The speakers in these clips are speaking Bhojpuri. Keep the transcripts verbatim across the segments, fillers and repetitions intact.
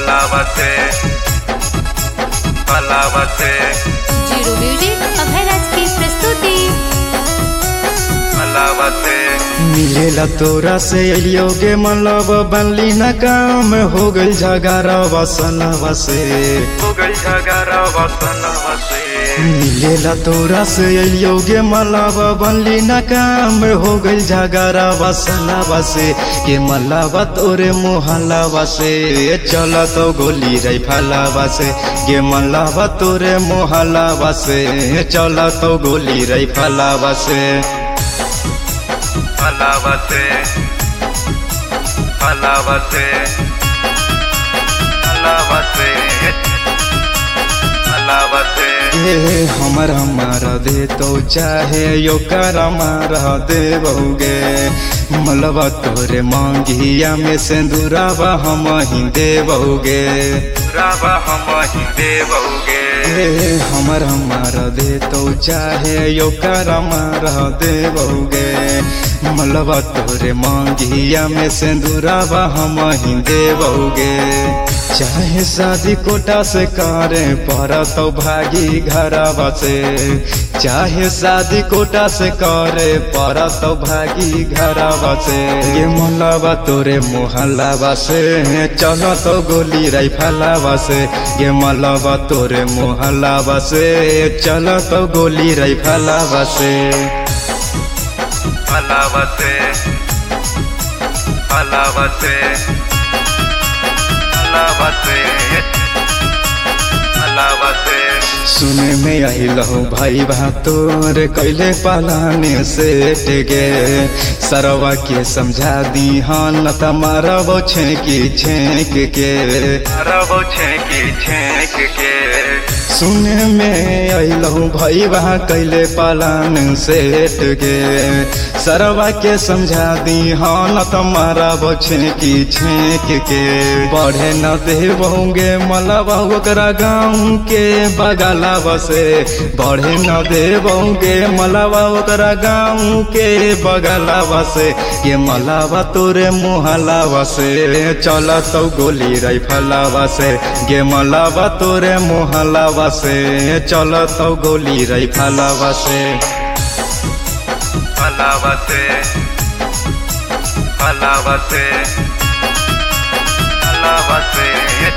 पलावते पलावते जीरो म्यूजिक अभय राज की प्रस्तुति। पलावते मिलेला तोरा से अलियो गे मतलब बनली न काम हो गई झगारा वसनवा से हो गई झगड़ा वसनवा से मिलेला तोरा से अलियो गे मतलब बनली न काम हो गई झगारा वसनवा से के मलावा तोरे मोहल्लावा से चल तो गोली रही फलावा से गे मलावा तोरे मोहल्लावा से चल तो गोली रही फलावा से पलावते पलावते पलावते पलावते ए हमर हमारा दे तो चाहे यो कर हमारा दे बहुगे मलबा तोरे मांगिया में सिंदूरावा हम ही दे बहुगे रावा हम ही देवोगे ए हमर हमारा दे तो चाहे यो कर हमारा दे बहुगे मलबा तोरे मांगिया में सिंदूरावा हम ही दे बहुगे चाहे शादी कोटा से करे पर तो भागी घरवा से चाहे शादी कोटा से करे पर तो भागी घरवा से ये मलबा तोरे मोहल्लावा से चल तो गोली रही फलावा से ये मलबा तोरे मोहल्लावा से चल तो गोली रही फलावा से पलावते पलावते पलावते पलावते सुने में आई लहो भाई बा तोर कैले पालाने से टेगे सरवा के समझा दी हन तमारा वो छेकी छेक के रवो छेकी छेक के सुने में आई लहो भाई बा कैले पालान से टेगे सरवा के समझा दी हन तमारा वो छेकी छेक के बढ़े न दे बहुगे मलबा ओकरा गाँव के बगलावा से बढ़े न दे बहुगे मलबा ओकरा गाँव के बगलावा से ये मलावा तोरे मोहल्लावा से चल तो गोली रही फलावा से गे मलावा तोरे मोहल्लावा से चल तो गोली रही फलावा से पलावते पलावते पलावते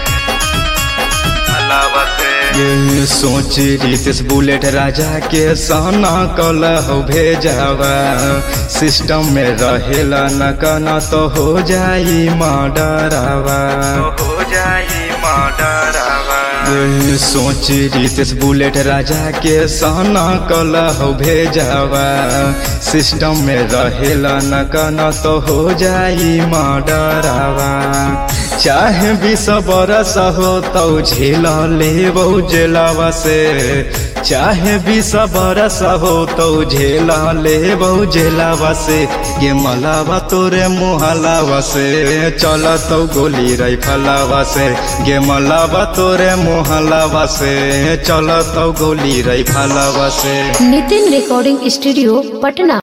पलावते ये सोच रितेश बुलेट राजा के सहना कल हो भेजावा सिस्टम में रहेला न कना तो हो जाई मर्डरवा तो हो जाई मर्डरवा ये सोच रितेश बुलेट राजा के सहना कल हो भेजावा सिस्टम में रहेला न कना तो हो जाई मर्डरवा चाहे बीस बरस हो तो झेल ले बहु जेलावा से चाहे बीस बरस हो तो झेल ले बहु जेलावा से ये मलावा तोरे मोहल्लावा से चल तो गोली रही फलावा से ये मलावा तोरे मोहल्लावा से चल तो गोली रही फलावा से नितिन रिकॉर्डिंग स्टूडियो पटना।